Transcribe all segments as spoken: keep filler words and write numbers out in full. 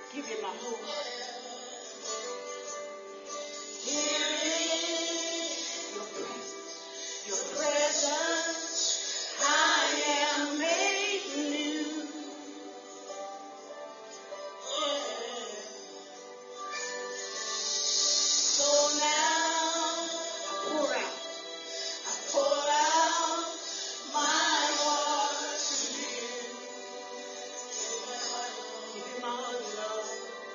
Give you my whole heart. Your presence, I am made new. So now I pour out, I pour out my heart to you. Give you my love.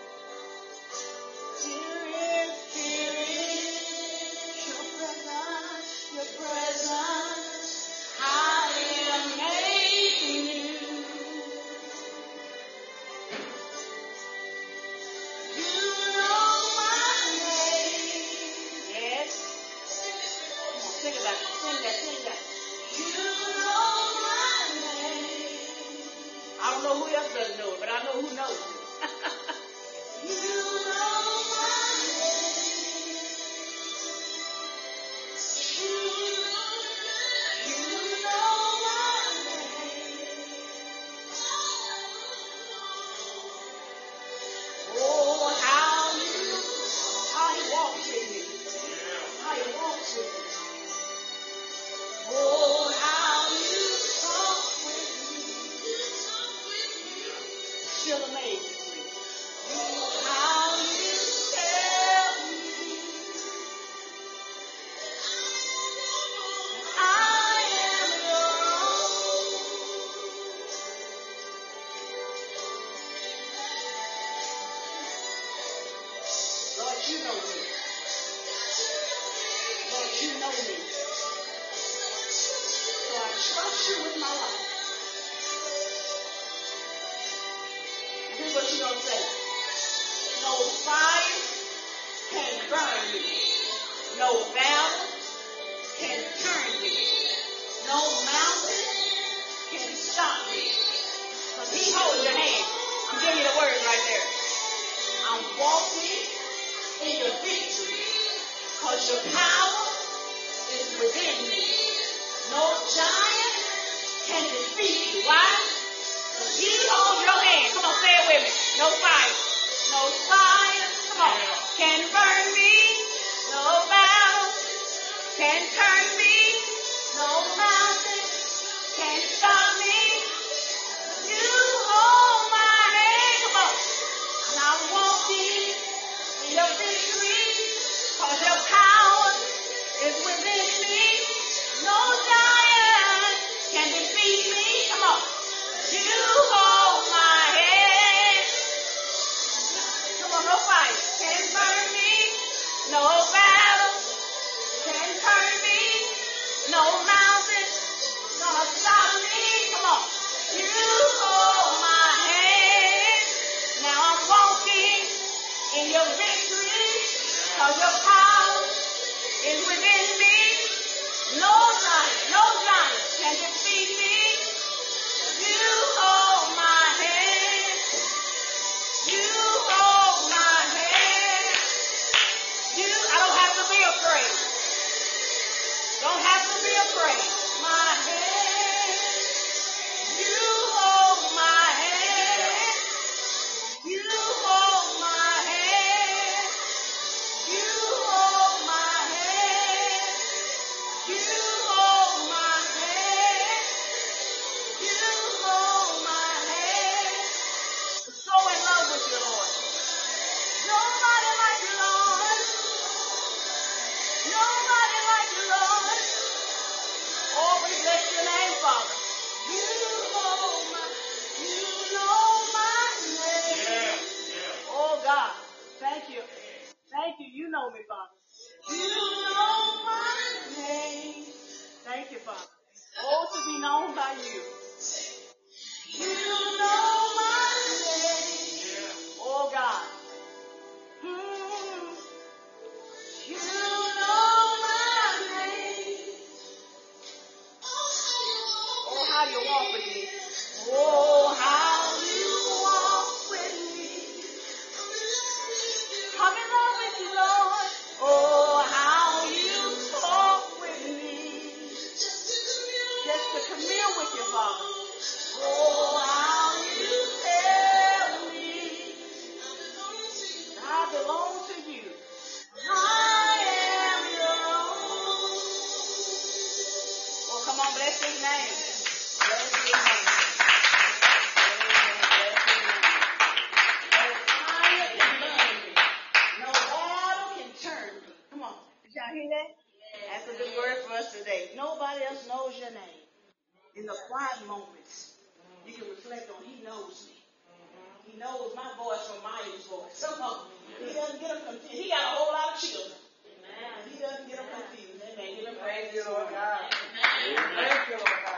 Spirit, Spirit, your presence, your presence, I am made new. You know my name. Yes. Come on, sing about it. Sing that, sing that. You know my name. I don't know who else doesn't know it, but I know who knows it. You know my name. You know my name. Oh, how you, how he walks with me. How he walks with me. Oh, how you talk with me. Still amazes me. How you tell me I am your own. Lord, you know me. Lord, you know me. So I trust you with my life. And here's what you're going to say. No fire can burn me. No battle can turn me. No mountain can stop me. Because he holds your hand. I'm giving you the words right there. I'm walking in your victory. Because your power is within me. No giant can defeat you. Why? Because he holds your hand. Come on, say it with me. No fire. No fire, come on, can burn me. No battle can turn me. No mountain can stop me. You hold my hand, come on. And I'm walking in your victory. Because your power is within me. No giant can defeat me. Come on. You hold my hand. Come on, no fight can burn me. No battle can turn me. No mountain gonna stop me. Come on. You hold my hand. Now I'm walking in your victory. Because your power is within me. No giant, no giant can defeat me. You hold my hand. You hold my hand. You, I don't have to be afraid. Don't have to be afraid. My hand. You hold my hand. You hold my hand. You hold my hand. You hold my hand. You hold my hand. I'm so in love with you, Lord. Nobody like you, Lord. Nobody like you, Lord. Oh, we bless your name, Father. You hold my, you know my name. Yeah, yeah. Oh, God. Thank you. Thank you. You know me, Father. You know my name. Thank you, Father. Oh, to be known by you. You know my name. Yeah. Oh, God. Hmm. You know my name. Oh, how you walk with me. Oh, how you walk with me. I'm in love with you, Lord. Oh, how you talk with me. Just to commune with you, Father. Oh, how you in the quiet moments, you can reflect on, he knows me. He knows my voice from Maya's voice. Come on. He doesn't get them confused. He got a whole lot of children. Amen. He doesn't get them confused. Amen. Give him praise. Thank you, Lord God. Amen. Thank you, Lord God.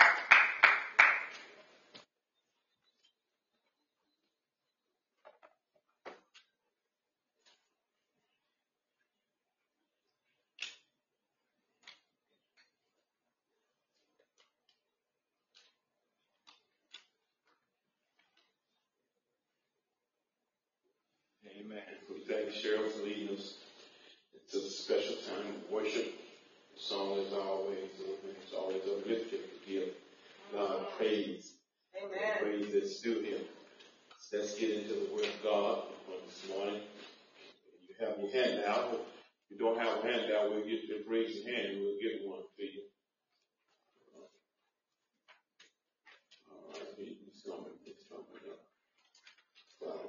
Amen. We thank Cheryl for leading us. It's a special time of worship. The song is always, it's always uplifting to give God praise. Amen. Praise that's due Him. So let's get into the Word of God this morning. You have your handout. If you don't have a handout, we'll get you, raise your hand and we'll get one for you. All right, it's coming, it's coming up. So,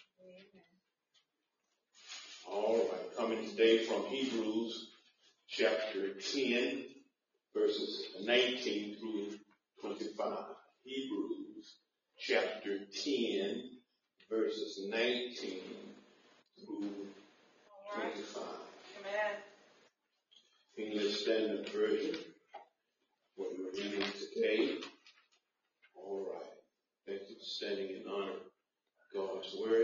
all right, coming today from Hebrews chapter ten, verses nineteen through twenty-five. Hebrews chapter ten, verses nineteen through twenty-five. Amen. English Standard Version, what we're reading today. All right. Thank you for standing in honor of God's Word.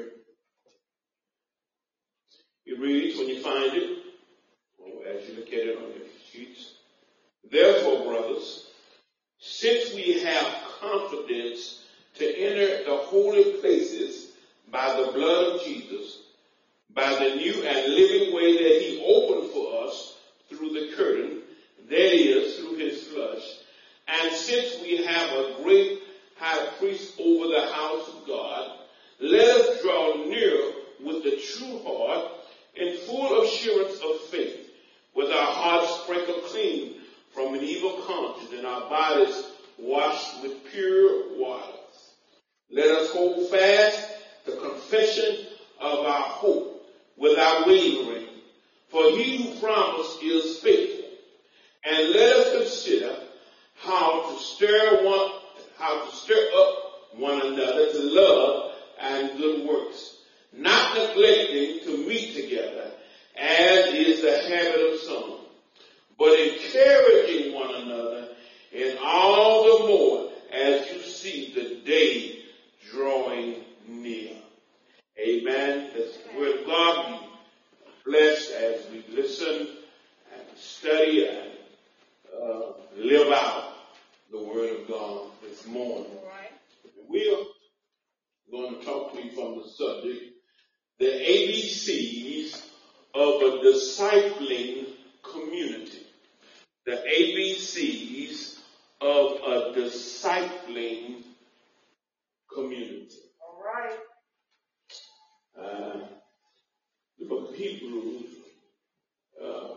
It reads, when you find it, or as you look at it on your sheets, therefore, brothers, since we have confidence to enter the holy places by the blood of Jesus, by the new and living way that He opened for us through the curtain, that is, through His flesh, and since we have a great high priest over the house of God, let us draw near with the true heart in full assurance of faith, with our hearts sprinkled clean from an evil conscience and our bodies washed with pure water. Let us hold fast the confession of our hope without wavering, for He who promised is faithful. And let us consider how to stir one, how to stir up one another to love and good works, not neglecting to meet together, as is the habit of some, but encouraging one another, and all the more as you see the day drawing near. Amen. Let's the word of God be blessed as we listen and study and uh, live out the word of God this morning. All right. We're going to talk to you from the subject, the A B Cs of a discipling community. The A B Cs of a discipling community. All right. Uh, the book of Hebrews, uh,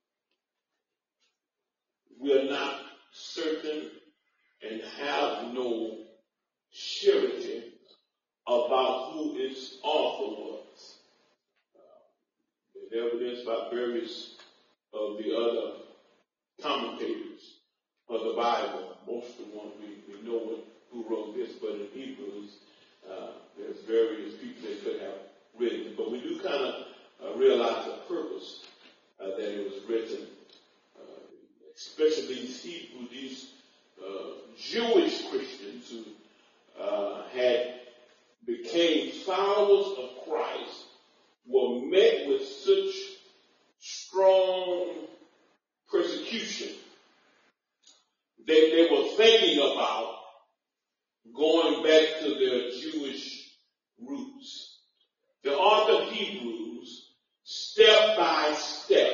we are not certain and have no surety about who its author was. Uh, there's evidence by various of the other commentators of the Bible. Most of the ones we, we know what, who wrote this, but in Hebrews, uh, there's various people that could have written it. But we do kind of uh, realize the purpose uh, that it was written, uh, especially these Hebrew, these uh, Jewish Christians who uh, had became followers of Christ, were met with such strong persecution that they were thinking about going back to their Jewish roots. The author of Hebrews, step by step,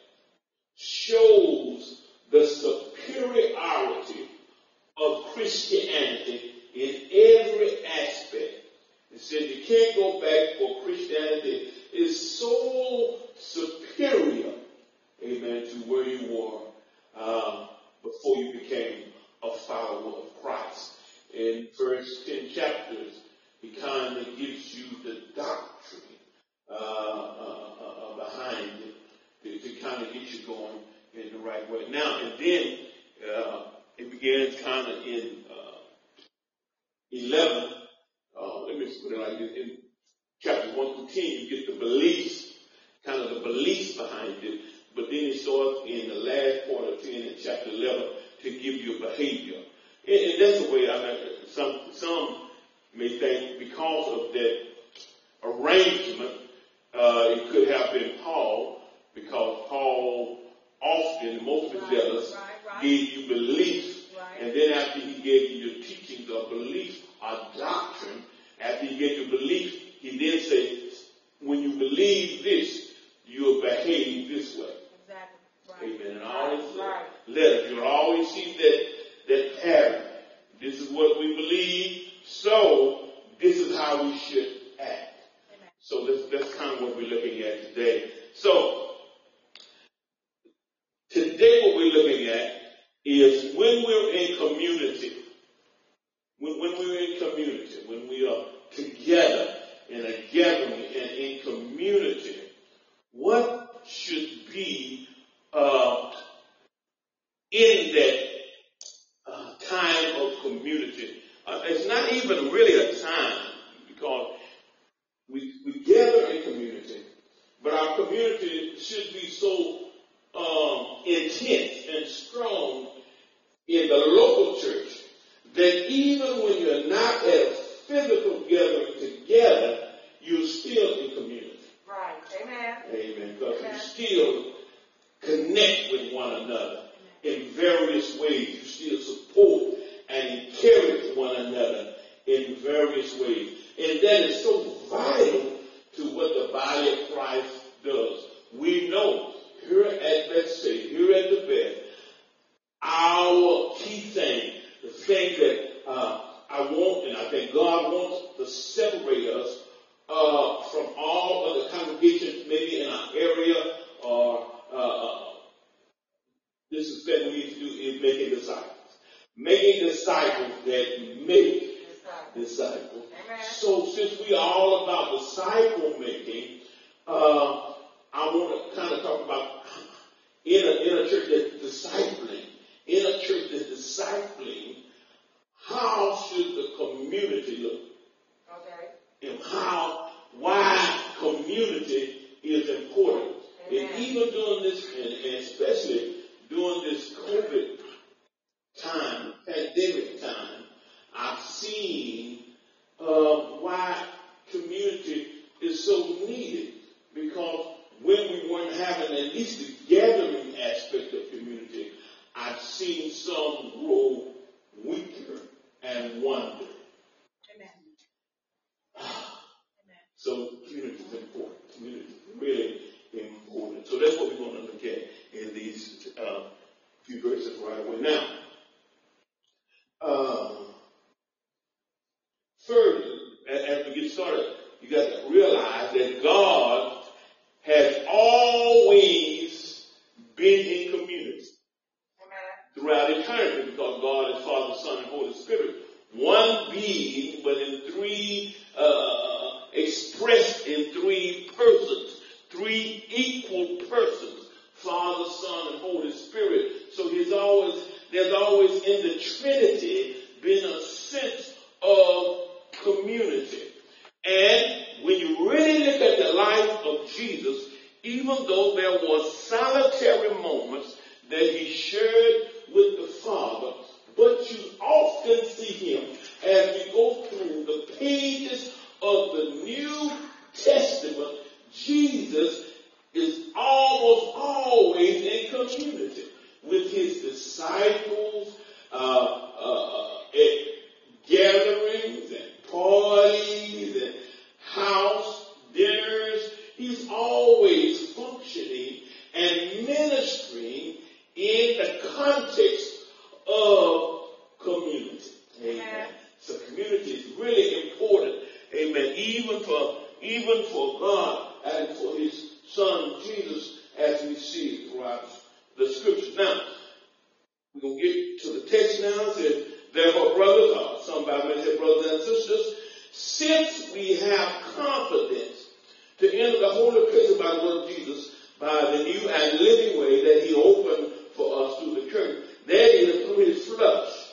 shows the superiority of Christianity in every aspect. It said you can't go back, for Christianity is so superior, amen, to where you were uh, before you became a follower of Christ. In first ten chapters, he kind of gives you the doctrine uh, uh, uh, behind it to, to kind of get you going in the right way. Now and then, uh, it begins begins kind of in uh, eleven. Uh, let me put it like this. In chapters one through ten, you get the beliefs, kind of the beliefs behind it. But then it starts in the last part of ten in chapter eleven to give you a behavior. And, and that's the way I mean, some, some may think because of that arrangement, uh, it could have been Paul, because Paul often, most of his letters, right, right. gave you beliefs. Right. And then after he gave you your teachings of belief or doctrine, after he gave you belief, he then said, when you believe this, you'll behave this way. Exactly. Right. Amen. And all his right. letters, you'll always see that, that pattern. This is what we believe, so this is how we should act. Amen. So that's, that's kind of what we're looking at today. So, today what we're looking at is when we're in community, when, when we're in community, when we are together in a gathering and in community, what should be uh, in that uh, time of community? Uh, it's not even really a time, because we, we gather in community, but our community should be so um, intense and strong in the local church that even when you're not at a physical gathering together, you're still in community. Right. Amen. Amen. Because you still connect with one another in various ways. You still support and encourage one another in various ways. And that is so vital to what the body of Christ does. We know here at Bethsaida, here at the Beth, our key thing, the thing that uh, I want, and I think God wants to separate us uh, from all other congregations, maybe in our area, or uh, this is that we need to do is making disciples. Making disciples that make disciples. Amen. So since we are all about disciple making, uh, I want to kind of talk about in a, in a church that's discipling, in a church that's discipling, how should the community look? Okay. And how, why community is important. Amen. And even during this, and, and especially during this COVID time, pandemic time, I've seen uh, why community is so needed. Because when we weren't having at least the gathering aspect of community, I've seen some grow weaker and wonder. Amen. So community is important. Community is really important. So that's what we're going to look at in these uh, few verses right away. Now, uh, further, as we get started, you got to realize that God has always been in community throughout eternity, because God is Father, Son, and Holy Spirit. One being, but in three, uh, expressed in three persons, three equal persons, Father, Son, and Holy Spirit. So he's always, there's always in the Trinity been a sense of community. And when you really look at the life of Jesus, even though there were solitary moments that he shared with the Father, but you often see him as we go through the pages of the New Testament. Jesus is almost always in community with his disciples, uh, uh, at gatherings and parties and house dinners. He's always functioning and ministering in the context of community. Amen. So community is really important. Amen. Even for even for God and for his Son Jesus, as we see it throughout the scriptures. Now, we're going to get to the text now. It says, therefore, brothers, or some Bible say brothers and sisters, since we have confidence to enter the holy places by the word of Jesus, by the new and living way that he opened for us through the church, that is through his flesh.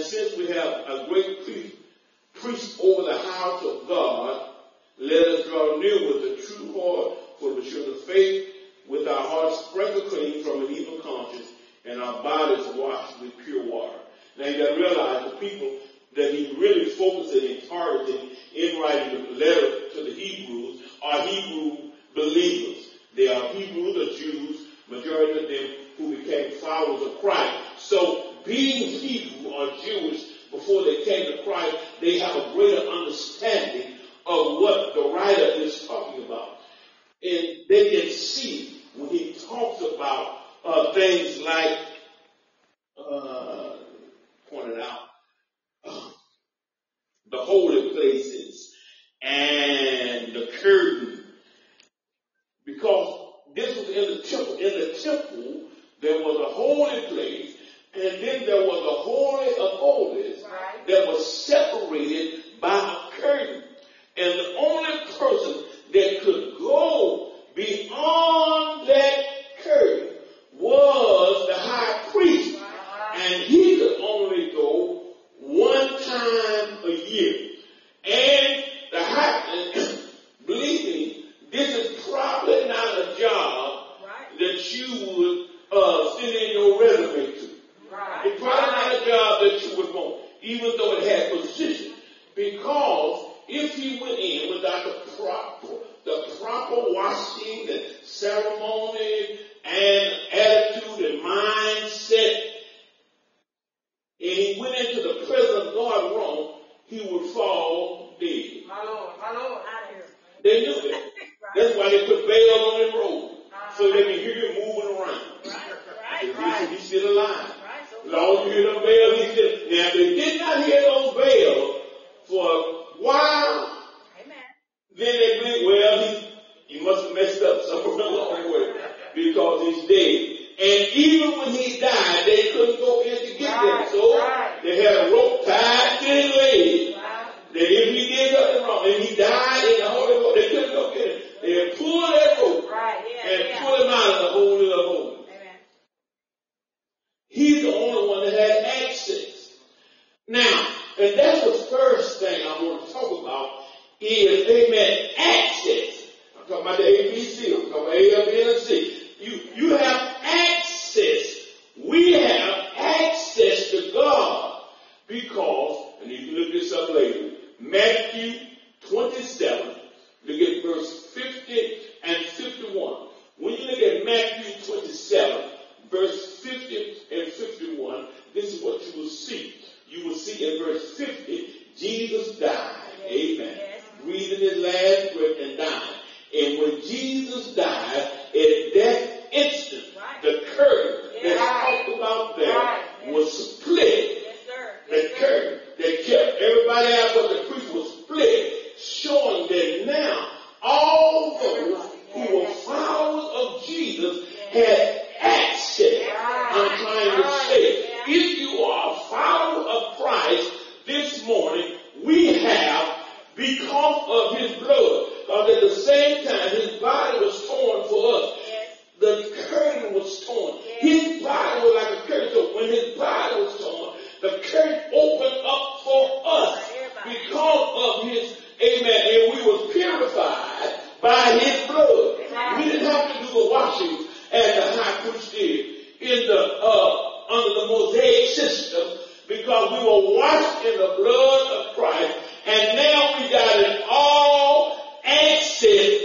since we have a great priest, priest over the house of God, let us draw near with a true heart for the children of faith, with our hearts sprinkled clean from an evil conscience and our bodies washed with pure water. Now you got to realize the people that he really focused and targeting in writing the letter to the Hebrews are Hebrew believers. They are Hebrews or Jews, majority of them who became followers of Christ. So being Hebrew or Jewish before they came to Christ, they have a greater understanding of what the writer is talking about. And they can see when he talks about uh, things like, uh, pointed out, uh, the holy places and the curtain. Because this was in the temple. In the temple, there was a holy place, and then there was a holy of holies right. that was separated by a curtain. And the only person that could go beyond that curtain was the high priest. And he could only go one time a year. And the high, believe me, this is probably not a job right. that you would uh, send in your resume to. Right. It's probably not a job that you would want, even though it had position. Because if he went in without the proper, the proper washing, the ceremony, and attitude and mindset, and he went into the presence of God wrong, he would fall dead. My Lord, my Lord, they knew that. Right. That's why they put veils on the road, uh-huh. so they can hear him moving around. Right, right, right. He's still alive. Right, so as long as you hear them bells, he's still. Now, if they did not hear those bells for a while, amen. Then they believe, well, he, he must have messed up somewhere along the way because he's dead. And even when he died, they couldn't go in to get right, him. So right. they had a rope tied to his leg. Right. That if he did something wrong and he died in the Holy Ghost, they couldn't go get him. They had pulled that rope right, yeah, and yeah. pull him out of the Holy of Holies. Amen. He's the only one that had access. Now, and that's the first thing I want to talk about is, amen, access. I'm talking about the A B C. I'm talking about A, B, and C. You, you have access. We have access to God because, and you can look this up later, Matthew twenty-seven, look at verse fifty and fifty-one. When you look at Matthew twenty-seven, verse fifty and fifty-one, this is what you will see. You will see in verse fifty, Jesus died. Amen. Breathing his last breath and died. And when Jesus died, at that instant, right. the curtain that's right. talked about there right. was split. Yes, sir. Yes, the curtain that kept everybody out but the priest was split, showing that now all those who were followers of Jesus had access. I'm trying to say, if you are a follower of Christ this morning, we have because of his blood. Because at the same time, his body was torn for us. Yes. The curtain was torn. Yes. His body was like a curtain. So when his body was torn, the curtain opened up for us because of his, amen, and we were purified by his blood. Yes. We didn't have to do the washing as the high priest did in the, uh, under the Mosaic system because we were washed in the blood of Christ. And now we got it all access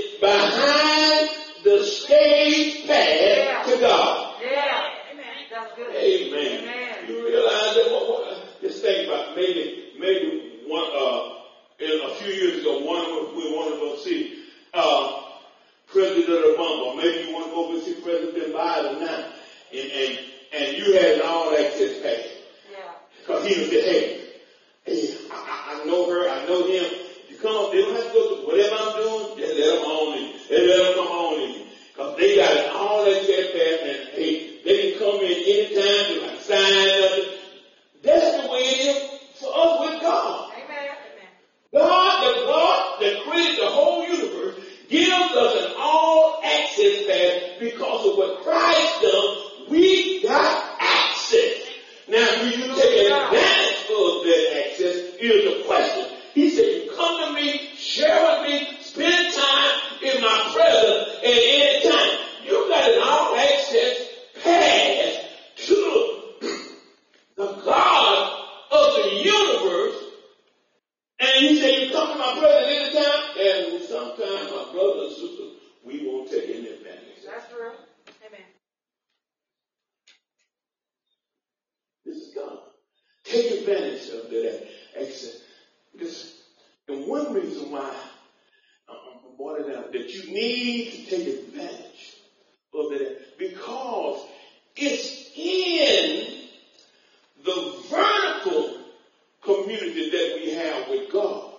behind the stage path yeah. to God. Yeah. Amen. That's good. Amen. Amen. You realize that what, what just think about maybe maybe one uh in a few years ago one of we wanted to go see uh President Obama. Maybe you want to go visit President Biden now. And and, and you had all access pass. Yeah. Because he was the head. Hey, I, I know her, I know him. You come up, they don't have to go through whatever I'm doing, just let them on in. They let them come on in. Because they got it all that set pass, and hey, they can come in anytime, they can sign nothing. That's the way it is for us with God. Amen. God, the God that created the whole universe, gives us an all access pass because of what Christ done. We got access. Now, do you take advantage of at any time. You got an all access pass to the God of the universe. And you say, you come to my brother at any time, and sometimes my brother and sister, we won't take any advantage. That's true. Amen. This is God. Take advantage of that access. Because, and one reason why I'm pointing out that you need to take advantage of that, because it's in the vertical community that we have with God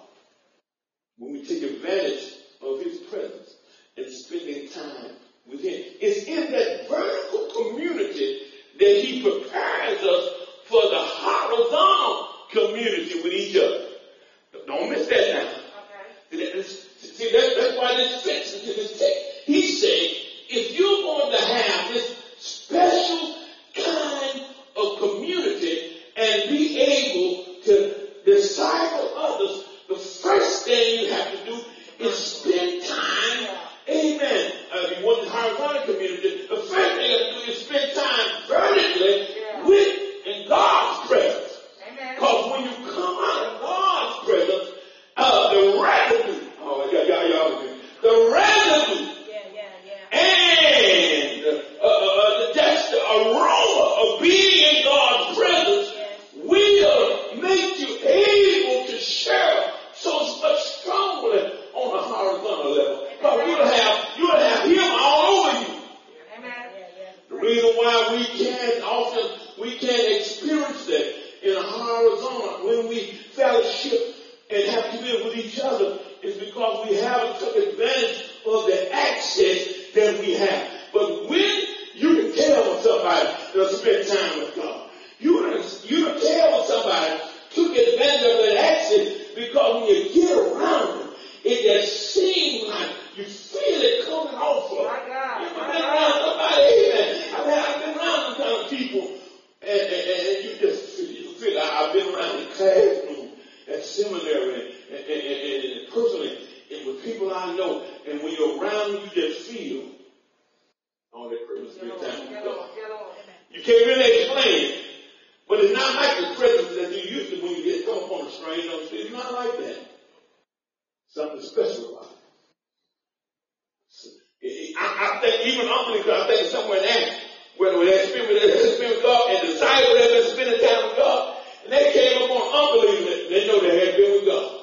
when we take advantage of his presence and spending time with him. It's in that vertical community that he prepares us for the horizontal community with each other. Don't miss that now. Okay. See, that, that's why this fits into this text. He's saying, if you're going to have this special kind of community and be able to disciple others, the first thing you have to do is spend time, amen. Uh, you want the horizontal community, the first thing you have to do is spend time vertically yeah. with in God's presence. Because when you come out of God's presence, uh, the residue, oh, y'all, y'all, y'all, the residue, yeah, yeah, yeah. and uh, uh, that's the aroma of being in God's presence will make you able to share so much strongly on a horizontal level. But you'll have, you'll have him all over you. Amen. The reason why we can't often, we can't experience that in a horizontal when we fellowship and have community with each other is because we haven't took advantage of the access that we have. But when you can tell when somebody does spend time with God, you can, you can tell when somebody took advantage of that access because when you get around them, it just seems like you feel it coming off of. My God. You've been around somebody, amen. I've, I've been around some kind of people, and, and, and you just feel, you feel like I've been around the classroom at seminary and, and, and, and personally, and with people I know, and when you're around them, you just feel all that presence spend time with God. You can't really explain it, but it's not like the presence that you used to when you get come upon a stranger. It's not like that. Something special about it. I, I think even unbelievers, I think somewhere in that, where they had spent with God and the disciples had been spending time with God, and they came upon unbelievers, they know they had been with God.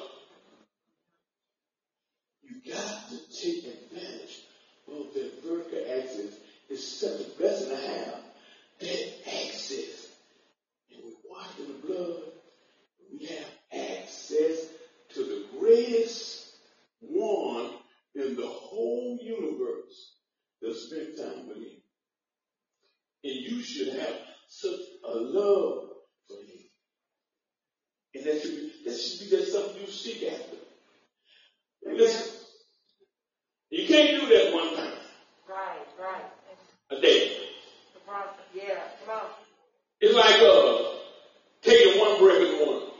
You got to take advantage of that vertical access. It's such a blessing to have that access. And we walk in the blood, we have access to the greatest one in the whole universe that spent time with him. And you should have such a love for him. And that should be, that should be just something you seek after. And listen, you can't do that one time. Right, right. A day. Yeah, come on. It's like uh, taking one breath in the morning.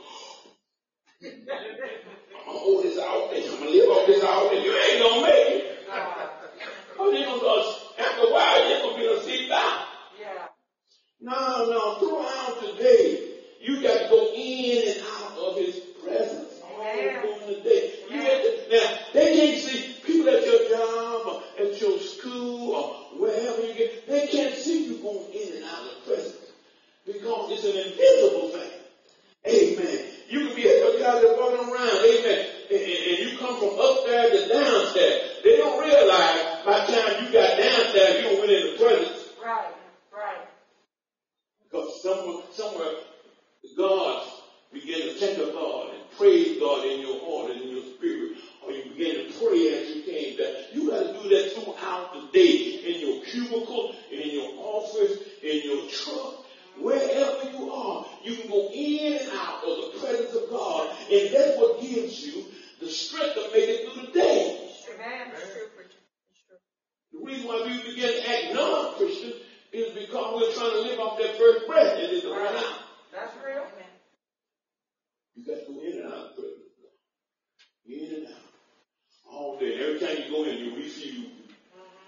I'm going to hold this out and I'm going to live off this out and you ain't going to make it. Oh, you know, after a while, you're going to be able to sit down. Yeah. No, no, throughout the day, you got to go in and out of his presence all during the day. You have to, now, they can't see people at your job or at your school or wherever you get, they can't see you going in and out of the presence because it's an invisible thing. Amen. You can be at your job and walking around, amen, and, and, and you come from upstairs to downstairs. They don't realize by the time you got downstairs, you don't went in the presence. Right, right. Because somewhere, somewhere, God began to think of God and praise God in your heart and in your spirit. Or you begin to pray as you came down. You got to do that throughout the day. In your cubicle, in your office, in your truck, wherever you are. You can go in and out of the presence of God. And that's what gives you the strength to make it through the day. Amen. The reason why we begin to act non-Christian is because we're trying to live off that first breath and it's right out. That's real. You got to go in and out of the presence of God. In and out. All day. Every time you go in, you refuel.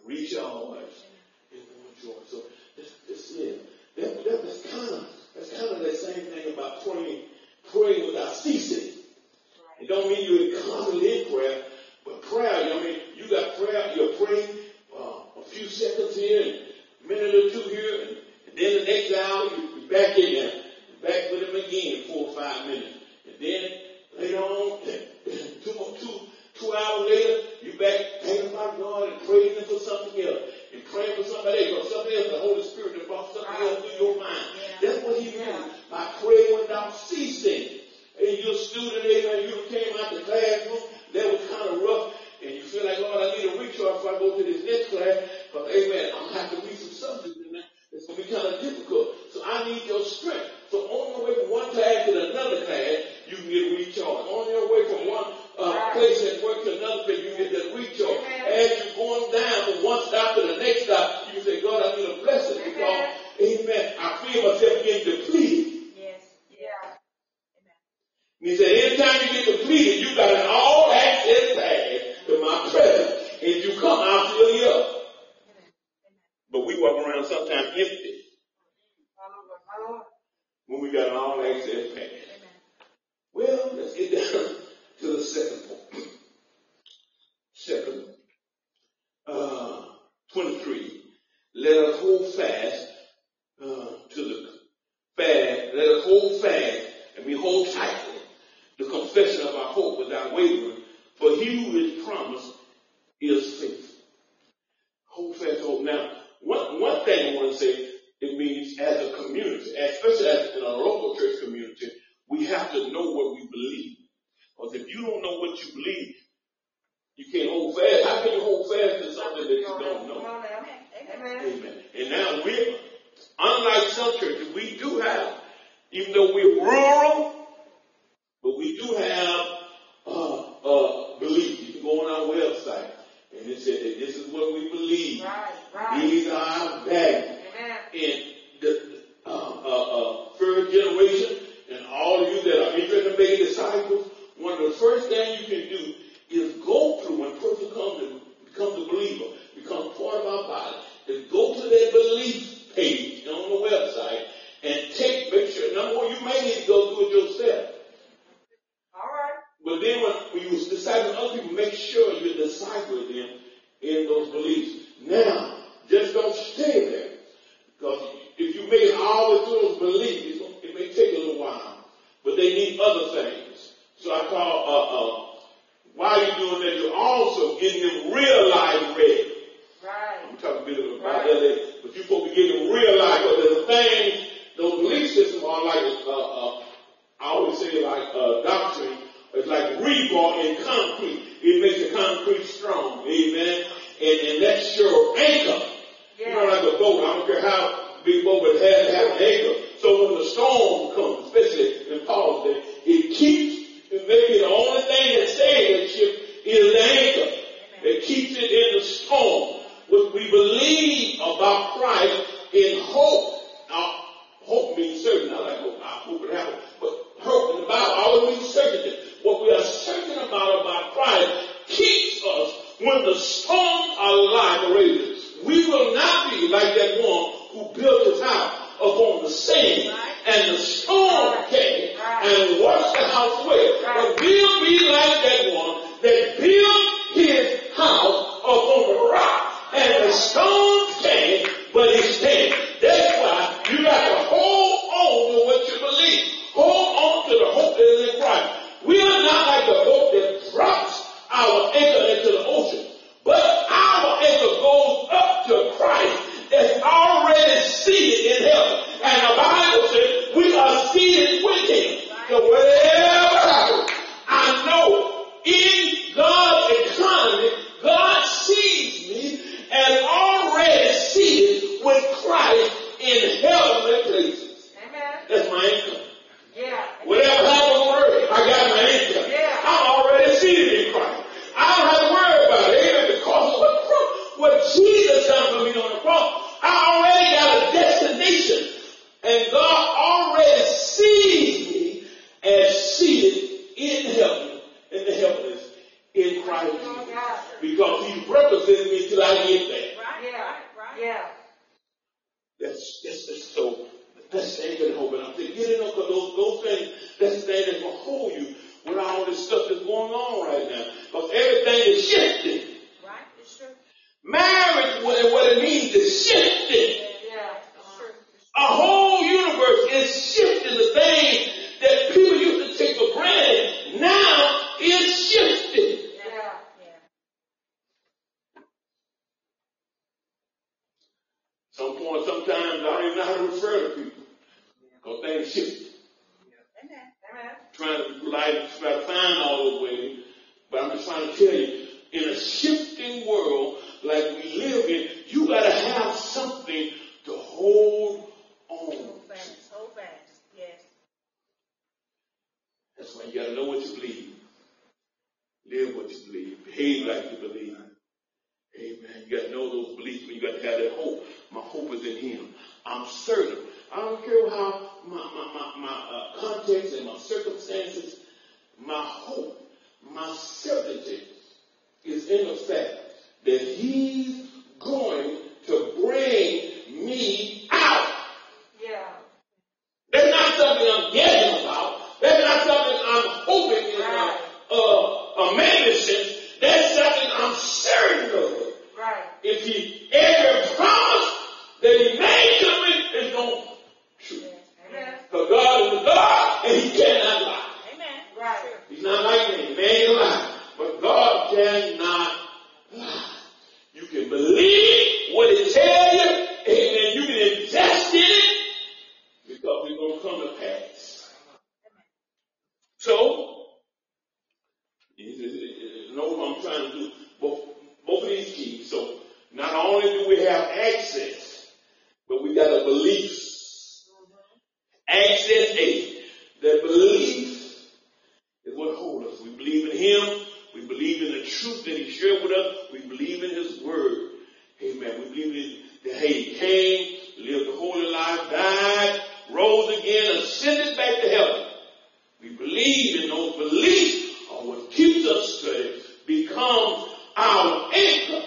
reach all lives in one joy. So this, this is that, that, that's kind of that's kind of that same thing about praying, praying without ceasing. It don't mean you're constantly in prayer, but prayer. I mean, you got prayer. You're praying uh, a few seconds here, and a minute or two here, and, and then the next hour you're back in there, back with him again, four or five minutes, and then later on, two two two hours later, you back thinking about God and praying for something else, and praying for somebody else, or something else. The Holy Spirit that brought something else through your mind. Yeah. That's what He yeah. means by praying without ceasing. And you're a student, amen, you came out the classroom, that was kind of rough, and you feel like, Lord, I need a recharge before I go to this next class, but amen, I'm going to have to read some subjects in there. It's going to be kind of difficult. So I need your strength. So on your way from one class to another class, you can get recharged. On your way from one uh, place at work to another place, you can get that recharge. As you're going down from one stop to the next stop, you can say, God, I need a blessing because, amen, I feel myself getting depleted. And he said, anytime you get depleted, you got an all access pass to my presence. And if you come, I'll fill you up. But we walk around sometimes empty when we got an all access pass. Well, let's get down to the second point. Second, uh, twenty-three. Let us hold fast uh, to the fast. Let us hold fast and we hold tightly the confession of our hope without wavering, for he who is promised is faithful. Hold fast hope. Now, one, one thing I want to say, it means as a community, especially as in a local church community, we have to know what we believe. Because if you don't know what you believe, you can't hold fast. How can you hold fast to something that you don't know? Amen. Amen. And now we're, unlike some churches, we do have, even though we're rural, but we do have uh, uh, belief. You can go on our website and it said that this is what we believe. Right, right. These are our values. And the uh, uh, uh, third generation and all of you that are interested in making disciples, one of the first things you can do is go through when a person comes and becomes a believer, becomes part of our body, is go to their belief page on the website and take, make sure, number one, you may need to go through it yourself. But then when, when you disciple other people, make sure you disciple them in those beliefs. Now, just don't stay there. Because if you make it all the way through those beliefs, it may take a little while. But they need other things. So I call, uh, uh, while you're doing that, you're also getting them real life ready. Right. I'm talking a bit about right. that, but you're supposed to be getting them real life. Because there's a thing, those belief systems are like, uh, uh, I always say like uh, doctrine. It's like rebar in concrete. It makes the concrete strong. Amen. And, and that's your anchor. Yeah. You know, like a boat. I don't care how big a boat, but it has to have an anchor. So when the storm comes, especially in Paul's day, it keeps, it maybe the only thing that saves that ship is the anchor. It keeps it in the storm. What we believe about Christ in hope. Now, hope means certain. I like hope. I hope it happens. But hope in the Bible always means certainty. What we are certain about about Christ keeps us when the storms are like raging. We will not be like that one who built his house upon the sand, and the storm came and washed the house away. But we'll be like that one that built his house upon the rock, and the storms came, but he stayed. That's why you got to hold on to what you believe. Hold on to the hope that is in Christ. We are not like the boat that drops our anchor into the ocean, but our anchor goes up to Christ that's already seated in heaven. And the Bible says we are seated with him. So whatever happens, I know in God's economy, God sees me as already seated with Christ in heavenly places. Amen. That's my anchor. Yeah. Whatever happens on earth, I got my anchor. Yeah. I'm already seated in Christ. I don't Lord Jesus. Because he's representing me till I get there. Right, yeah, right, right. Yeah. That's, that's, that's so, that's anchored in hope. And I'm thinking, get in there, because those, those things, that's the thing that's going to hold you with all this stuff that's going on right now. Because everything is shifting. Right, it's true. Marriage, what, what it means is shifting. Yeah, it's true. A whole universe is shifting. The thing that people used to take for granted now is shifting. Yeah, yeah. Some point, sometimes I don't even know how to refer to people. Because things shift. Amen. Amen. Trying to be polite, try to find all those ways. But I'm just trying to tell you, in a shifting world like we live in, you got to have something to hold on to. Hold fast, hold fast, yes. That's why you got to know what you believe. Live what you believe. Behave like you believe. Amen. You got to know those beliefs, but you got to have that hope. My hope is in him. I'm certain. I don't care how my, my, my, my uh, context and my circumstances, my hope, my certainty is in the fact that he's going to bring me out. Yeah. That's not something I'm guessing about. That's not something I'm hoping in right. a, a, a manly sense. That's something I'm certain of. Right. If he ever promised that he made to me, it's going to true. Amen. Because God is a God and he cannot lie. Amen. Right. He's not like me. Man can lie. But God cannot lie. You can believe what it tells you. Amen. You can invest in it because it's going to come to pass. So, you know what I'm trying to do. Both, both of these keys. So, not only do we have access, but we got a belief. Access A. That belief is what holds us. We believe in him. We believe in the truth that he shared with us. We believe in his word. Amen. We believe in that hey, he came, lived a holy life, died, rose again, ascended back to heaven. We believe in those beliefs are what keeps us steady, becomes our anchor.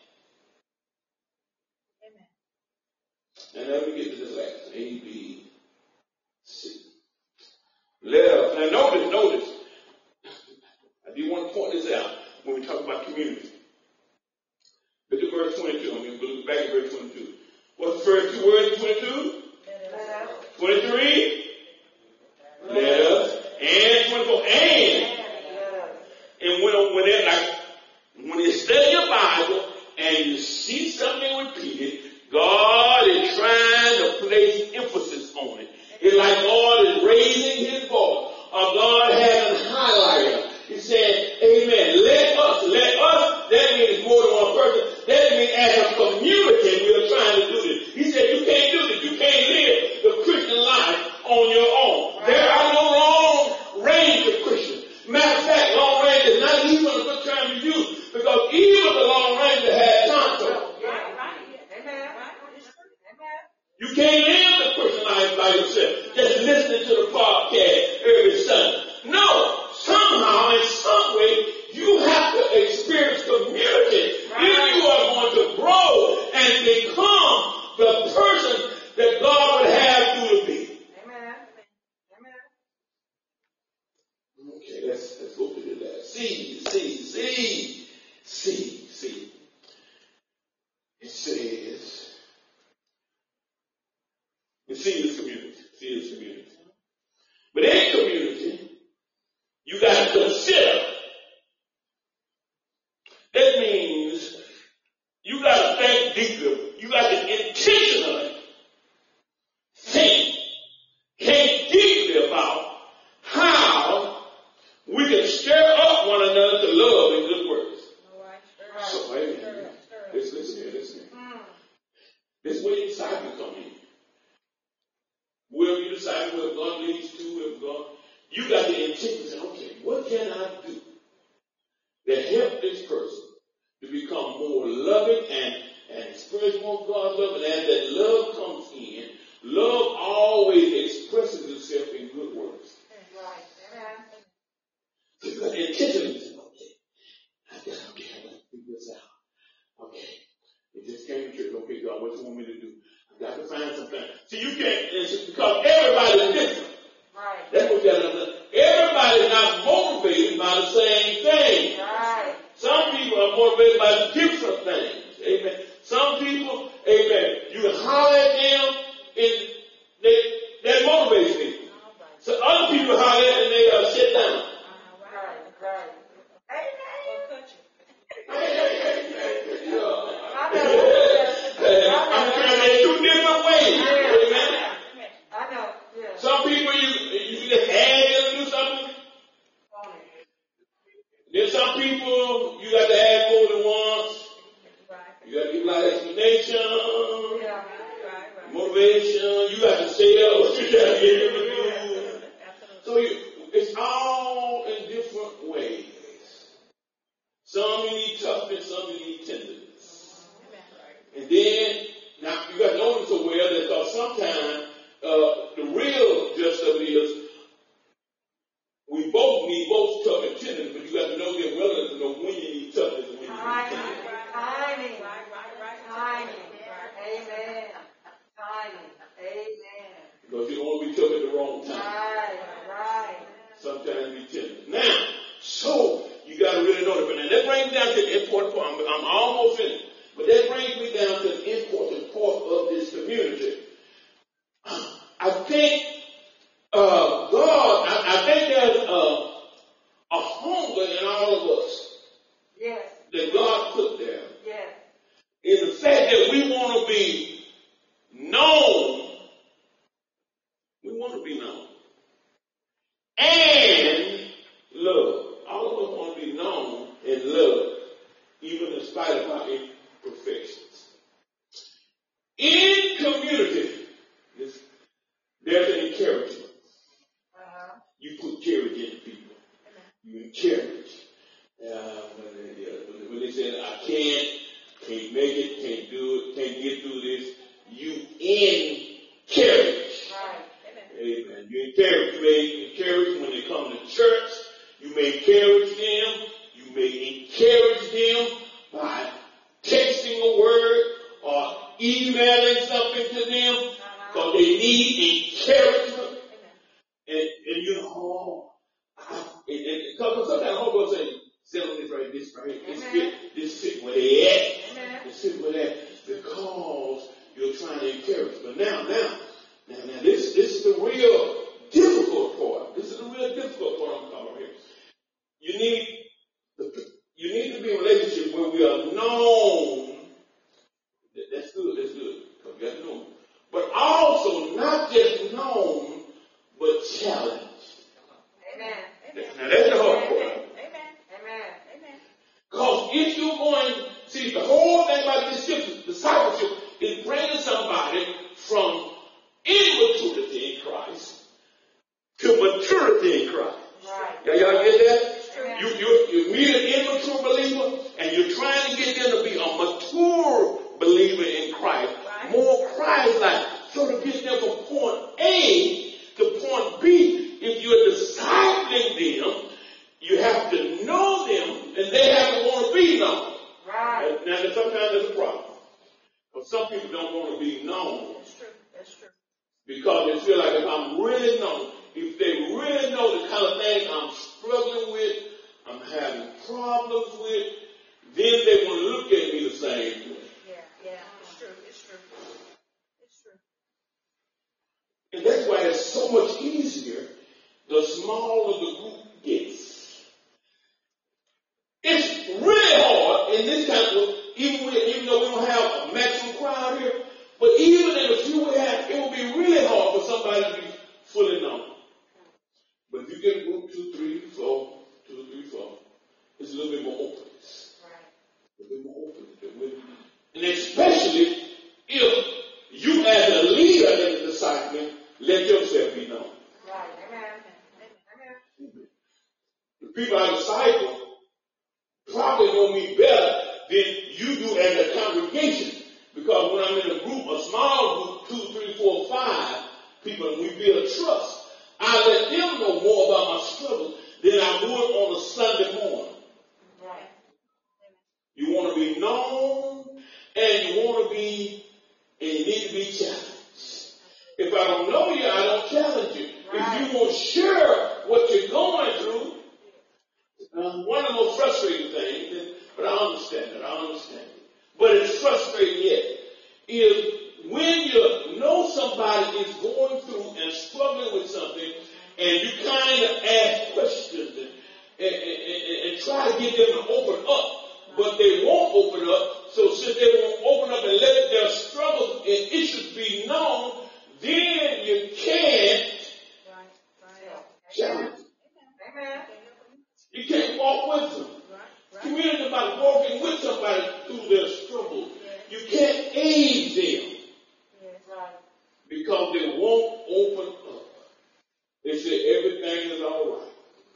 Amen. And let me get to this last. A, B, C. Left. Now notice, notice. I do want to point this out when we talk about community. Look at verse twenty-two. I'm going to look back at verse twenty-two. What's the first two words in twenty-two? twenty-three. Let us. And twenty-four. And. And when, when they're like, when you study your Bible and you see something repeated, God is trying to place emphasis on it. It's like God is raising his voice, or God has a highlighter. He said, amen, let us, let us, that means more than one person. That means as a community we are trying to do this. He said, you can't do this. You can't live the Christian life on your own. There are no long range of Christians. Matter of fact, long range is not even a good term to use, because even the long range had control. You can't live the Christian life by yourself, just listening to the podcast every Sunday. No, somehow, in some way, you have to experience community if you are going to grow and become the person that God would have you to be. Amen. Amen. Okay, let's, let's go to the last. C, C, C, C, C. It says, you see this community. See this community. But in community, you got to consider. That means you got to think deeply. You got to intentionally think, think deeply about how we can stir up one another to love and good works. So, wait a minute. Listen, listen here, listen here. This is where your disciples come in. Wherever you decide where God leads to, if God, you got the intent to say, okay, what can I do that help this person to become more loving and, and experience more God's love? And as that love comes in, love always expresses itself in good works. Right. So you got the intention to say, okay, I got this out. Okay. It just came to church. Okay, God, what you want me to do? I've got to find something. See, you can't, it's because everybody is different. Right. That's what you got to understand. Everybody is not motivated by the same thing. Right. Some people are motivated by different things. Amen. Some people, amen, you holler at them and they, that motivates people. So other people holler at them and they uh, sit down. Right, right. I'm trying to in two different ways. Amen. I know. Yeah. Some people you you just add them to do something. Then some people you got to add more than once. You got to give a lot of explanation, yeah. Motivation. You got to sell what you got to get them to do. So you, it's all in different ways. Some you need toughness, some you need tenderness. And then, now you got to know this so well that because sometimes uh, the real gist of it is we both need both tough and tenderness, but you got to know them well to know when you need toughness and when you need tenderness. Timing. Timing. Amen. Timing. Amen. Because you don't want to be tough at the wrong time. Right. Right. Sometimes be tender. Now, so you got to really know that. Now that brings me down to the important part. I'm, I'm almost finished. But that brings me down to the important part of this community. I think uh, God, I, I think there's a, a hunger in all of us. Yes. That God put there. Yes. Is the fact that we want to be known. We want to be known. And love. All of us want to be known and loved, even in spite of our imperfections. In community, there's an encouragement. Uh-huh. You put courage in people. You encourage. Uh, when, they, when they said, I can't, can't make it, can't do it, can't get through this, you encourage. Right. Amen. You encourage. You may encourage when they come to church. You may encourage them. You may encourage them by texting a word or emailing something to them because they need encouragement. And, and you know, oh, I, and, and because sometimes Holy Ghost say, sit on this right, this right, this fit, this fit where they at, this fit where they at, because you're trying to encourage. But now, now, now, now, this, this is the real difficult part. This is the real difficult part I'm talking here. You need, you need to be in a relationship where we are known. That's good, that's good. Because we got to know. But also not just known, but challenged. Amen. Now that's the hard part. Amen. Amen. Because if you're going, see, the whole thing about this discipleship is bringing somebody from immaturity in Christ to maturity in Christ. Right. Y'all, y'all get that? You, you, you meet an immature believer and you're trying to get them to be a mature believer in Christ, right. More Christ-like, so to get them from point A to point B. If you're discipling them, you have to know them and they have to want to be known. Right. Now, sometimes there's a problem. But some people don't want to be known. That's true. That's true. Because they feel like if I'm really known, if they really know the kind of thing I'm struggling with, I'm having problems with, then they want to look at me the same way. Yeah, yeah, it's true, it's true. It's true. And that's why it's so much easier the smaller the group gets. It's really hard in this kind of, even, with, even though we don't have a maximum crowd here, but even in a few we have, it would be really hard for somebody to be fully known. But if you get a group two, three, four, two, three, four, it's a little bit more openness. Right. A little bit more openness. And especially if you as a leader in the discipline, let yourself be known. Right. Amen. Amen. The people I disciple probably know me better than you do as a congregation. Because when I'm in a group, a small group, two, three, four, five people, and we build trust, I let them know more about my struggle than I would on a Sunday morning. Right. You want to known, and you want to be, and you need to be challenged. If I don't know you, I don't challenge you. Right. If you won't share what you're going through, uh, one of the most frustrating things, but I understand it, I understand it. But it's frustrating yet, is when you know somebody is going through and struggling with something, and you kind of ask questions and, and, and, and try to get them to open up, but they won't open up. So since they won't open up and let their struggles and issues be known, then you can't challenge them. You can't walk with them. Community is about walking with somebody through their struggle. You can't aid them because they won't open up. They say everything is all right.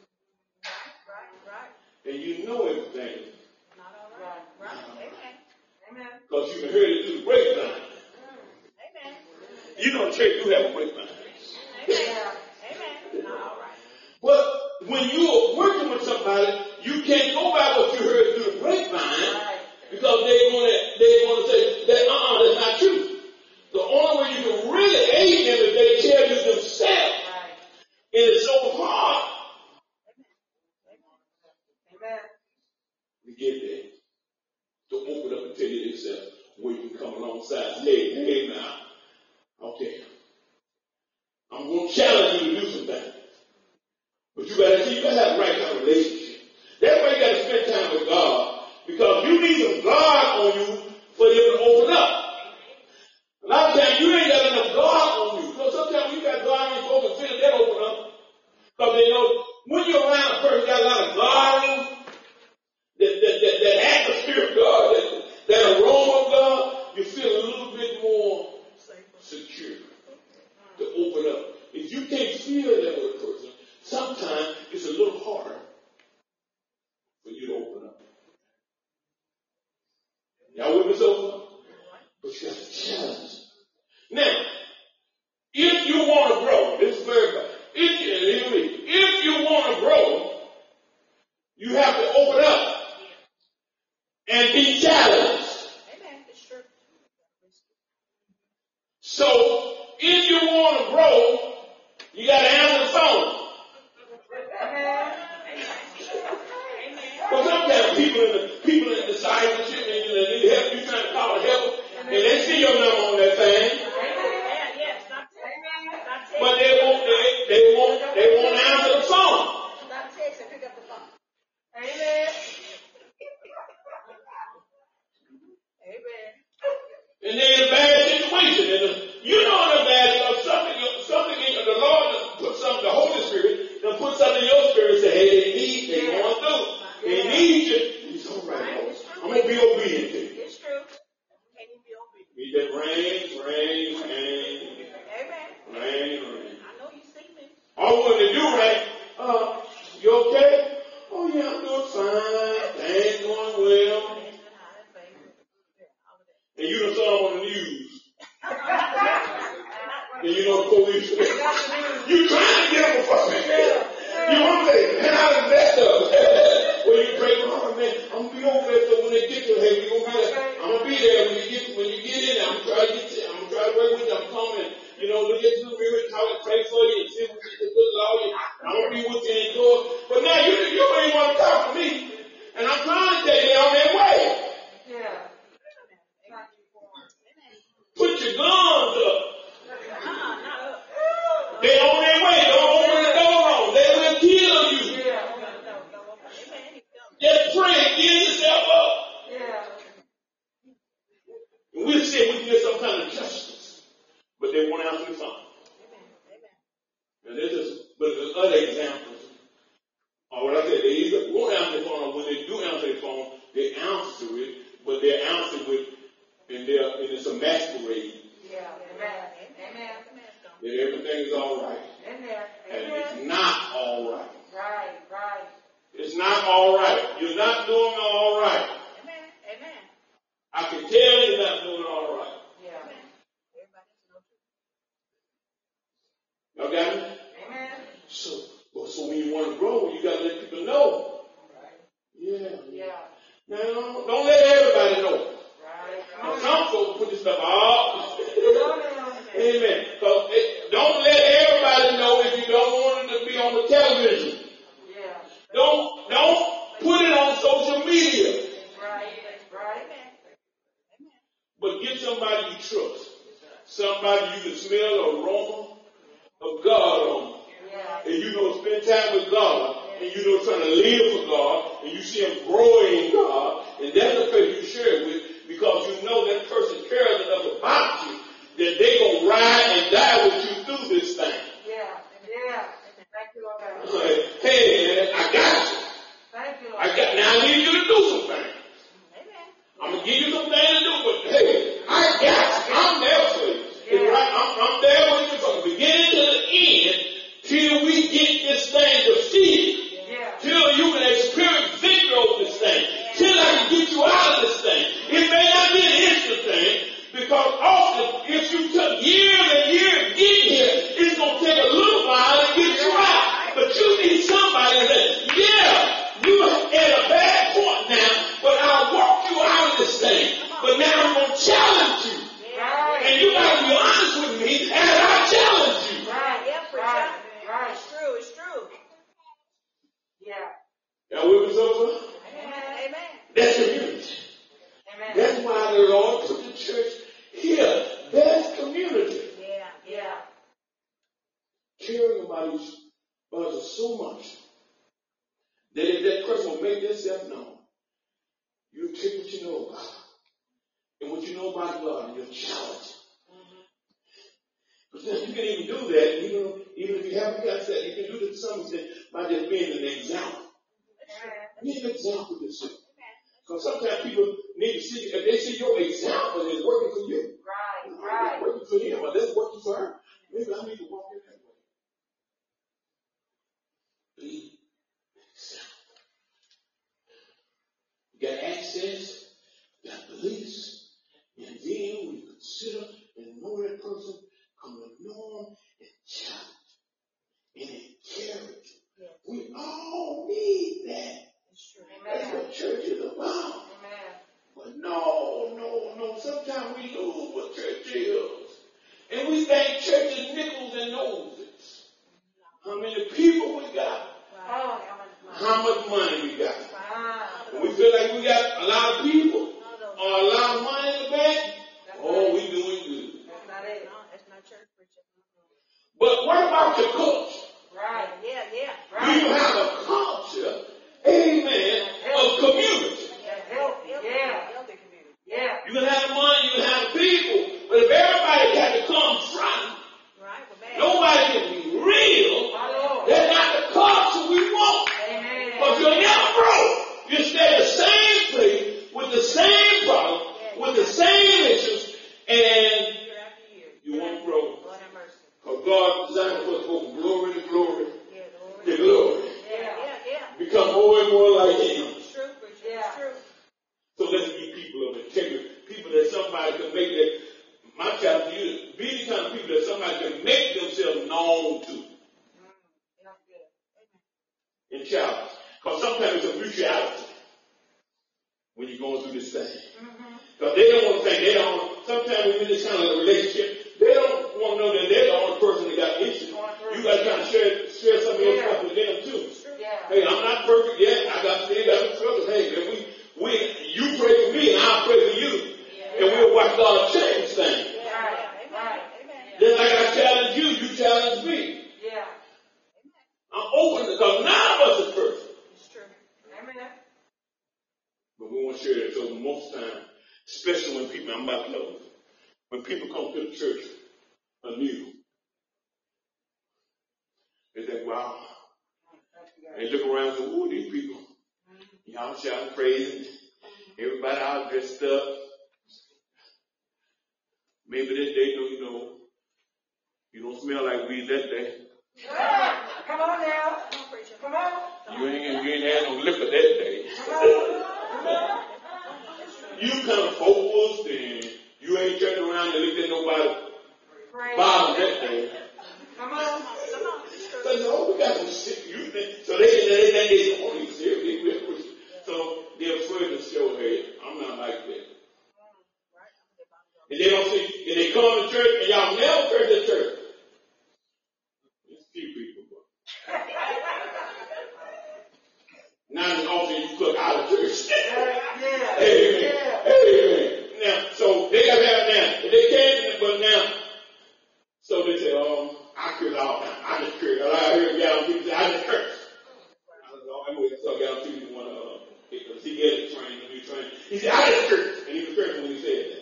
And you know everything is not all right. Amen. Because you've heard it through the grapevine. Amen. You know the church do have a grapevine. Amen. Amen. All right. But when you're working with somebody, you can't go by what you heard through the grapevine because they're going to they're going to say that uh-uh, that's not true. The only way you can really aid them is they tell you themselves. And it's so hard to get there, to open up and tell you themselves where you can come alongside. Hey, hey now, okay, I'm going to challenge you to do some things. But you gotta see, you gotta have the right kind of relationship. That's why you gotta spend time with God. Because you need some God on you for them to open up. A lot of times you ain't got enough God on you. So sometimes you got God on you, folks and feel they'll open up. Because they know when you're around a person got a lot of God on you, that, that, that, that atmosphere of God, that, that aroma of God, you feel a little bit more secure to open up. If you can't feel that with a person, sometimes it's a little harder for you to open up. Y'all with me so far? But you got to challenge. Now, if you want to grow, this is very bad. If you, hear me, if you want to grow, you have to open up and be challenged. So, if you want to grow, you got to answer the phone. But sometimes people in the people in the discipleship and you know, need help, you trying to call help, and they see your number on that thing. But they won't they, they won't they won't answer the phone. Amen. And they're in a bad situation. And you know in a bad situation, something something in the Lord put something, the Holy Spirit, they'll put something in your spirit and say, hey, they need, they yeah. going through. They yeah. need you. It's all right. I'm going to be obedient to you. It's true. Can you be obedient? He said, rain, rain, rain. Amen. Rain, rain. I know you see me. All I want to do, right? Uh, you okay? Oh, yeah, I'm doing fine. Things going well. And you done saw on the news. And you know the police. You trying to get them a fucking. You want to say, man, I done messed up. Well, you pray, oh man, I'm gonna be over there so when they get to hey, we gonna be there. I'm gonna be there when you get when you get in there. I'm gonna try to get you, I'm gonna try to work with you, I'm coming. You know, look at you, mirror, talk and pray for you and see what you can good lawyer. I'm gonna be with you in court. But now you you don't even want to talk to me. And I'm trying to tell you they're on their way. Yeah. Put your guns up. They're on their way. Don't open the door on. They will kill you. Just pray and give yourself up. Yeah. And we'll say we can get some kind of justice. But they won't answer the phone. And there's just, but there's other examples. Or what I said, they either won't answer the phone, or when they do answer the phone, they answer it, but they answer with, and they're, and it's a masquerade. Yeah. Amen. Amen. That everything is all right. Amen. And it's not all right. Right, right. It's not all right. You're not doing all right. Amen. Amen. I can tell you're not doing all right. Yeah. Y'all got me? Amen. So, well, so when you want to grow, you got to let people know. Right. Yeah. Yeah. Now, don't let everybody know. But get somebody you trust. Somebody you can smell the aroma of God on. And you know, spend time with God. And you know, trying to live for God. And you see him growing in God. And that's the person you share it with. Because you know that person cares enough about you that they're going to ride and die with you through this thing. Yeah. Yeah. Thank you, Lord. Like, hey, I got you. Thank you, Lord. I got, now I need you to do some things. Amen. I'm going to give you some things to do, but hey, I got you. I'm there for you. Yeah. Right? I'm, I'm there with you from the beginning to the end till we get this thing defeated. Yeah. Till you can experience victory over this thing. Yeah. Till I can get you out of this thing. It may not be an instant thing, because often if you took years and years to get here, it's going to take a little while to get you out. But you need somebody that says, yeah, you're at a bad point now, but I'll walk you out of this thing. But now I'm going to challenge you. Right. And you got to be honest with me as I challenge you. Right. Yeah, for right. Sure. Right. It's true. It's true. Yeah. Y'all with me so far? Amen. Amen. That's community. Amen. That's why the Lord put the church here. That's community. Yeah. Yeah. Caring about each other so much that if that person will make themselves known, you take what you know about and what you know about God and you'll challenge. But then you can even do that, even, even if you haven't got that, you can do that to some extent by just being an example. Be an example to yourself. Because sometimes people need to see, if they see your example is working for you. Right, right. It's working for him, or that's working for her. Maybe I need to walk in that way. Be an example. You got access, you got beliefs, and then we consider and know that person, come to know him and challenge and encourage. Yes. We all need that. That's what church is about. Amen. But no, no, no. Sometimes we lose what church is. And we think church is nickels and noses. How many people we got? Wow. How much money we got? Wow. And we feel like we got a lot of people or a lot of money in the bank. Oh, we doing good. That's not it. No, that's not church preaching. But what about your culture? Right. Yeah, yeah. Right. Do you have a culture, amen, of community? Yeah. Yeah. You can have the money, you can have the people, but if everybody got to come front, right, nobody can be real. That's not the culture we want. Because you'll never grow. You stay the same place with the same problem, with the same issues, and you won't grow. Because God designed for us to go from glory to glory to glory. Become more and more like Him. So let's be people of integrity. People that somebody can make their, my challenge to you is be the kind of people that somebody can make themselves known to. In challenge. Because sometimes it's a mutuality when you're going through this thing. Because they don't want to think, they don't, sometimes when you're in this kind of relationship, they don't want to know that they're the only person that got issues. You got to kind of share, share some of your stuff with them too. Hey, I'm not perfect yet. I got still got some trouble. Hey, man, we We, you pray for me and I'll pray for you. Yeah. And we'll watch God change things. Yeah. Right. Right. Just like I challenge you, you challenge me. Yeah. I'm open because none of us is perfect. It's true. Amen. But we want to share that. So most time, especially when people, I'm about to close, when people come to the church anew, they think, wow. They look around and say, ooh, these people. Y'all shouting, praising. Everybody out dressed up. Maybe that day, no, you know, you don't smell like weed that day. Yeah. Come on now. Come on. You ain't, you ain't had no liquor that day. Come on. Come on. You kind of focused and you ain't turned around and looked at nobody bottom that day. Come on. Come on. So, no, we got some shit. You think, so they think they think they oh, you serious, we're Christian. So they're afraid to show, hey, I'm not like that. And they don't see, and they come to church, and y'all never church at church. It's few people, bro. Not as often you cook out of church. Yeah. Amen. Yeah. Amen. Now, so they got He said, I didn't curse. And he was cursing when he said that.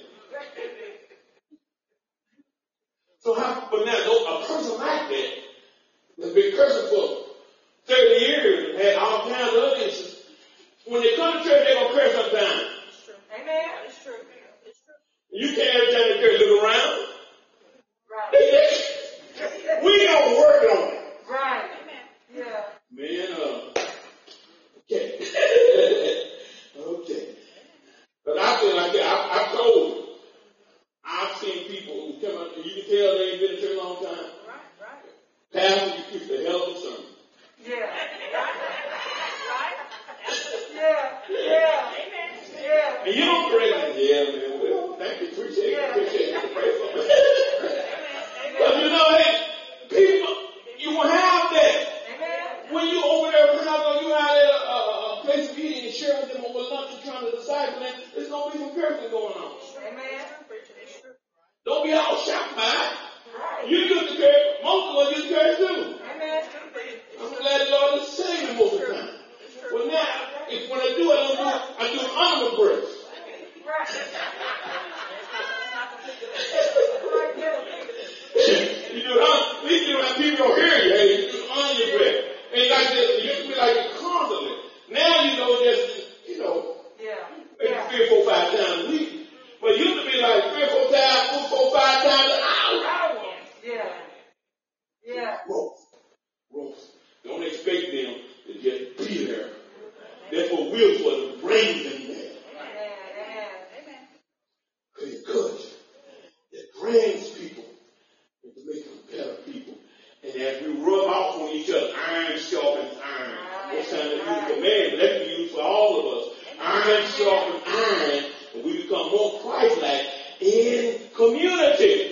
So how, but now, a person like that has been cursing for thirty years and had all kinds of other issues. When they come to church, they're going to curse sometimes. It's true. Amen. It's true. It's true. You can't every time they curse look around. Right. We don't work on it. Right. Amen. Yeah. Man, uh, okay. Okay. But I feel like that. I, I told you, I've seen people who come up, and you can tell they ain't been in church a long time. Right, right. Pastor, you preach the hell of a sermon. Yeah. Right. Right. Yeah. Yeah. Amen. Yeah. And you don't correct it. Yeah, man. Well, thank you. Appreciate it. Yeah. Appreciate it. Pray for me. But you know, hey, people, you will have that. Amen. When you over there, when you out at a, a, a place of eating and share with them over lunch and trying to disciple them, there's going to be some cursing going on. Amen. Don't be all shocked by it. Right. You use the curse. Most of us use the curse too. Amen. I'm glad the Lord is saving me most of the time. Well, now, if when I do it, I do it, I do an honorable grace. Right. You do it, at least you don't have people don't hear you. Hey, you do honor your breath. And like this, you have to be like it constantly. Now you know just, you know, yeah. maybe Yeah. three or four, five times a week. But it used to be like three or four times, four, four, five times an hour. Yeah. Yeah. Growth. Growth. Don't expect them to just be there. Therefore, we're supposed to bring them there. Amen. To encourage them. It brings people and to make them better people. And as we rub off on each other, iron sharpens iron. That's time to use for man, but that can be used for all of us. Iron sharpens iron, and we become more Christ-like in community.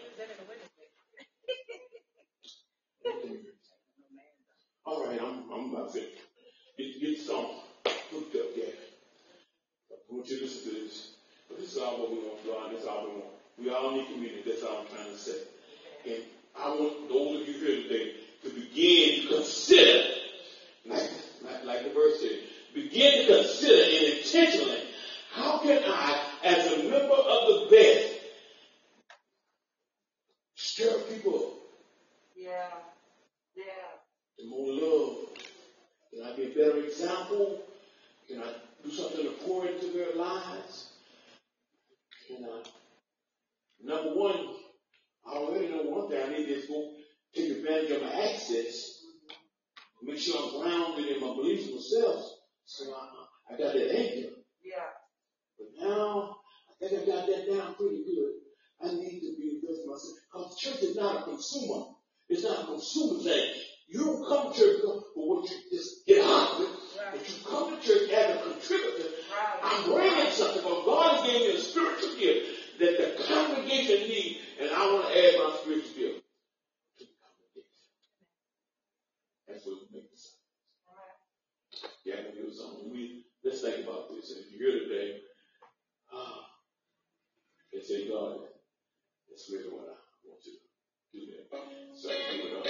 All right, I'm, I'm about to finish. Get, get the song hooked up there. I want you to listen to this. But this is all what we want, God. This is all we want. We all need community. That's all I'm trying to say. And I want those of you here today to begin to consider, like, like, like the verse said, begin to consider and intentionally, how can I, as a member of the best, stir people up? Yeah. Yeah. To more love. Can I be a better example? Can I do something to pour into their lives? Can I? Number one, I already know one thing. I need to go take advantage of my access. Make sure I'm grounded in my beliefs myself. So I, I got that anchor. Yeah. But now, I think I got that down pretty good. I need to be the best myself. Because church is not a consumer. It's not a consumer thing. You don't come to church for what you just get out of it. Right. But you come to church as a contributor. Right. I'm bringing something. But God has given me a spiritual gift that the congregation needs. And I want to add my spiritual gift to the congregation. That's what we make this. Right. Yeah, I can give something. We, let's think about this. And if you're here today, ah, and say, God, that's really what I want to do that. So I do it all.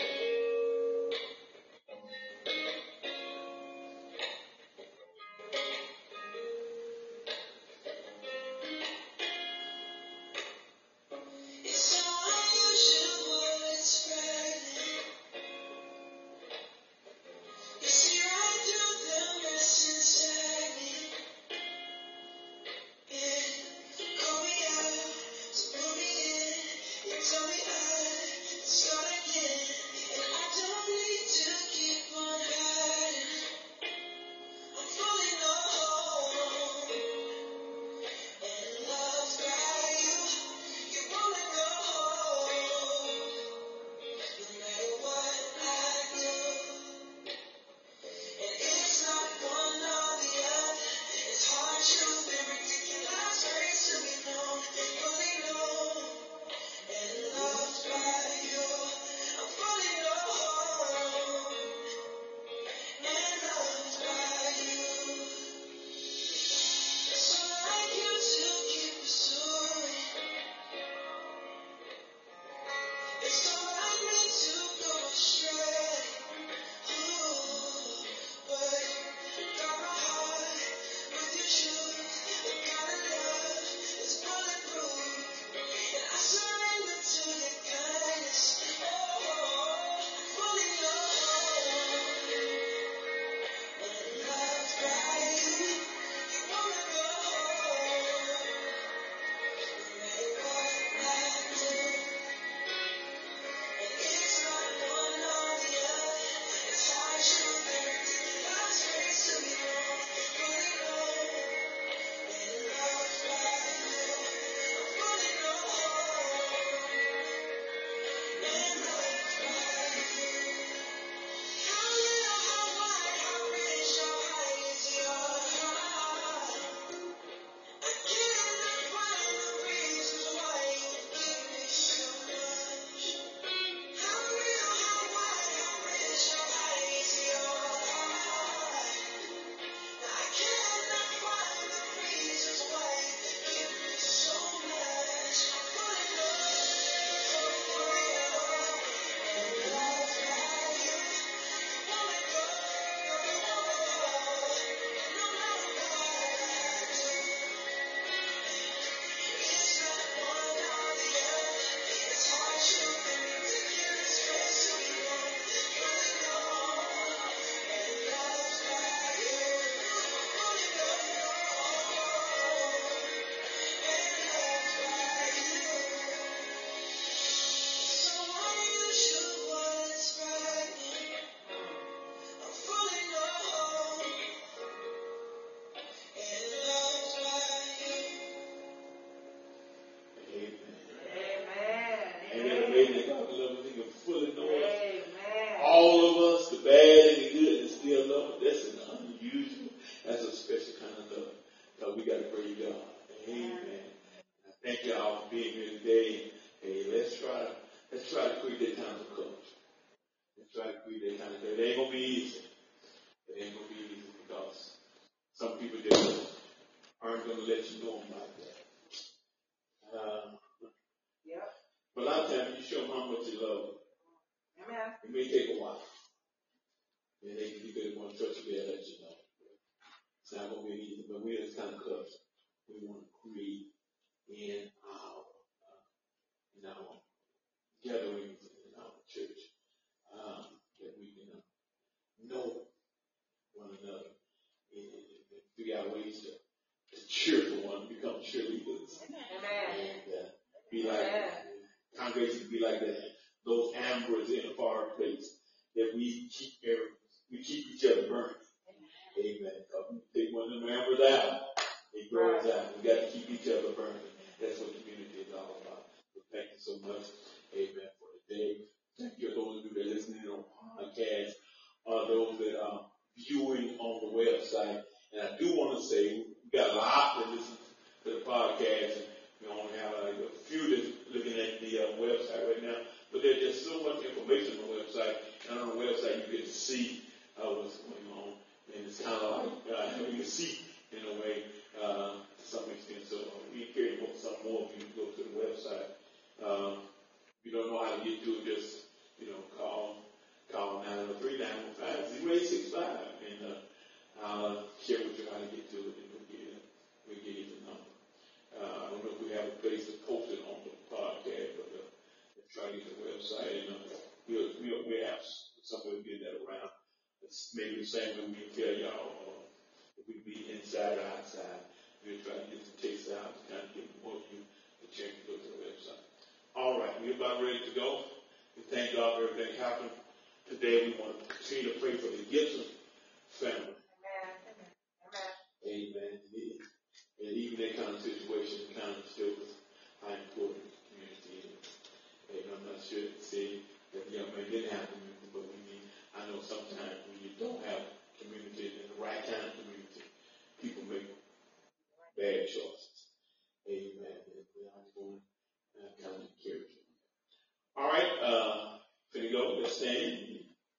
to praise God. Amen. Thank y'all for being here today. Hey, let's try to let's try to create that kind of culture. Let's try to create that kind of culture. It ain't gonna be easy. It ain't gonna be easy because some people just aren't gonna let you know about that. Uh, Yep. but a lot of times you show them how much you love them. Amen. It may take a while. And they you better want to trust you, they'll let you know. It's not gonna be easy, but we're this kind of culture we want to create in our uh, in our gatherings in our church, um, that we can uh, know one another and, and figure out ways to, to cheer for one, become cheerleaders, Amen. and uh, be like congregations, be like that. Those ambers in a far place that we keep every, we keep each other burning. Amen. Because we take one of them ambers out, it grows out. We got to keep each other burning. That's what community is all about. So thank you so much, amen, for today. Thank you to those of you that are listening on podcast, uh, those that are viewing on the website. And I do want to say, we got a lot that listen to the podcast. And we only have like a few that's looking at the uh, website right now. But there's just so much information on the website. And on the website, you get to see uh, what's going on. And it's kind of like, uh, you can see in a way, uh, to some extent. So uh, we encourage some more of you to go to the website. Um, if you don't know how to get to it, just, you know, call, call nine oh three, nine oh five, oh eight six five. And uh, I'll share with you how to get to it, and we'll get it, we'll get you the number. Uh, I don't know if we have a place to post it on the podcast, but uh, let's try to get the website. And uh, we'll, we'll, we'll have somewhere to get that around. It's maybe the same way we tell y'all, uh, if we be inside or outside, we'll try to get some text out to kind of give more of you the chance to go to the website. All right, we're about ready to go. We thank God for everything that happened today. We want to continue to pray for the Gibson family. Amen. Amen. And even that kind of situation kind of shows how important the community is. And I'm not sure to say that the young man didn't have community, but we need, I know sometimes when you don't have community and the right kind of community, people make bad choices. Amen. And I'm going to kind of encourage you. All right, uh, here we go. Let's stand.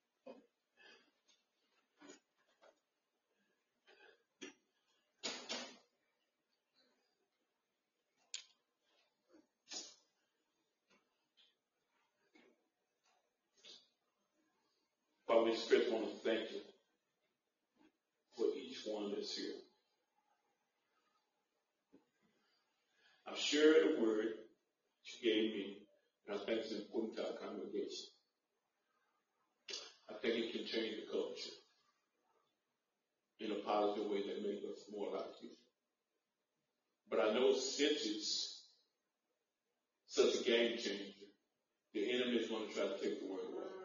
Holy Spirit, I want to thank you for each one that's here. I've shared the word that you gave me, and I think it's important to our congregation. I think it can change the culture in a positive way that makes us more like you. But I know since it's such a game changer, the enemy is going to try to take the word away.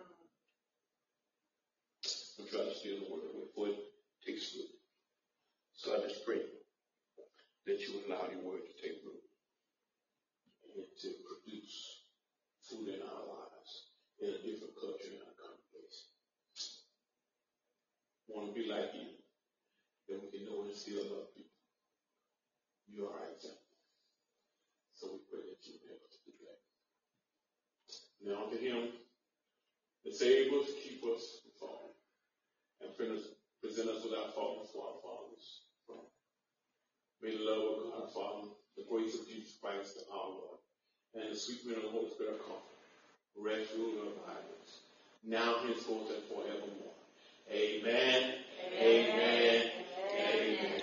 He'll try to steal the word away before it takes root. So I just pray that you allow your word to take root and to produce fruit in our lives in a different culture in our congregation. Want to be like you, that we can know and still love people. You are our example. So we pray that you help us to do that. Now to him that's able to keep us from falling and present us without fault before our Father's throne. May the love of God, our Father, the grace of Jesus Christ, our Lord, and the sweet communion of the Holy Spirit come, rest, rule, and abide with us, now, henceforth, and forevermore. Amen. Amen. Amen. Amen. Amen.